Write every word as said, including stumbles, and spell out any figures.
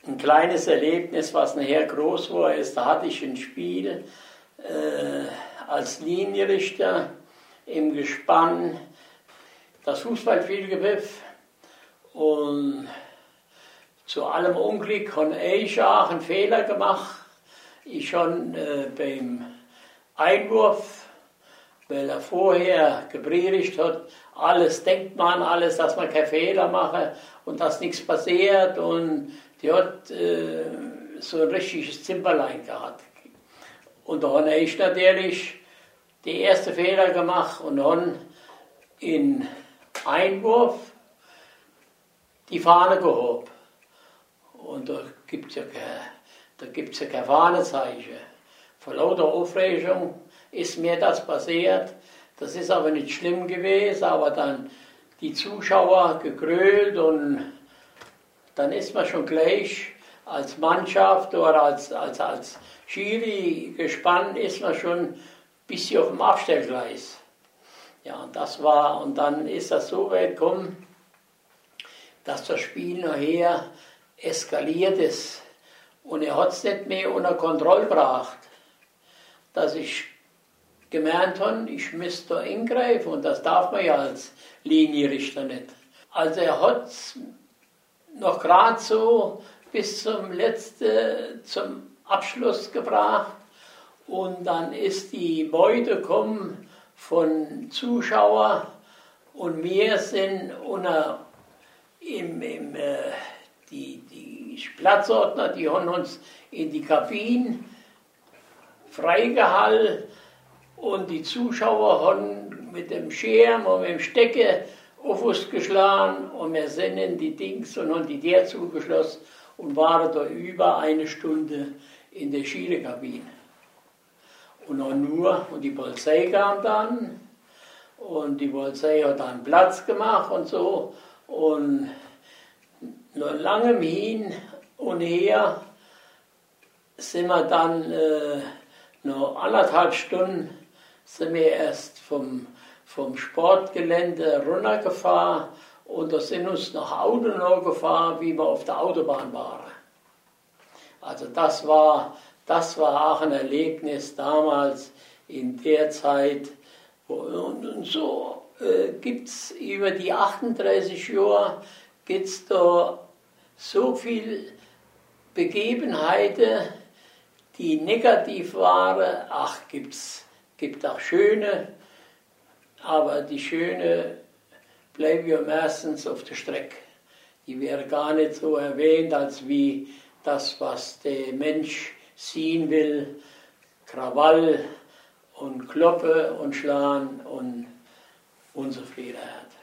ein kleines Erlebnis, was nachher groß war, ist, da hatte ich ein Spiel äh, als Linienrichter im Gespann, das Fußballspielgepfiff, und zu allem Unglück habe ich auch einen Fehler gemacht. Ich schon äh, beim Einwurf, weil er vorher gepredigt hat, alles denkt man, alles, dass man keinen Fehler mache und dass nichts passiert, und die hat äh, so ein richtiges Zimperlein gehabt. Und da habe ich natürlich die erste Fehler gemacht und dann in Einwurf die Fahne gehoben. Und da gibt es ja kein, ja kein Fahnenzeichen. Vor lauter Aufregung ist mir das passiert. Das ist aber nicht schlimm gewesen, aber dann die Zuschauer gegrölt, und dann ist man schon gleich als Mannschaft oder als, als, als Schiri gespannt, ist man schon ein bisschen auf dem Abstellgleis. Ja, und das war, und dann ist das so weit gekommen, dass das Spiel nachher eskaliert ist. Und er hat es nicht mehr unter Kontrolle gebracht, dass ich gemerkt habe, ich müsste da eingreifen, und das darf man ja als Linienrichter nicht. Also er hat es noch gerade so bis zum letzten, zum Abschluss gebracht, und dann ist die Meute gekommen von Zuschauern, und wir sind unter im, im, äh, die, die Platzordner, die haben uns in die Kabinen freigehalten, und die Zuschauer haben mit dem Schirm und mit dem Stecker auf uns geschlagen, und wir sind in die Dings und haben die Tür zugeschlossen und waren da über eine Stunde in der Schierekabine. Und dann nur, und die Polizei kam dann, und die Polizei hat dann Platz gemacht und so, und noch lange hin und her sind wir dann äh, noch anderthalb Stunden sind wir erst vom, vom Sportgelände runtergefahren, und da sind uns noch Auto noch gefahren, wie wir auf der Autobahn waren. Also das war, das war auch ein Erlebnis damals in der Zeit. Und, und so äh, gibt es über die achtunddreißig Jahre gibt's da so viele Begebenheiten, die negativ waren. Ach, gibt's gibt auch schöne, aber die schöne bleiben ja meistens auf der Strecke. Die wäre gar nicht so erwähnt, als wie das, was der Mensch sehen will: Krawall und Kloppe und Schlagen und Unzufriedenheit.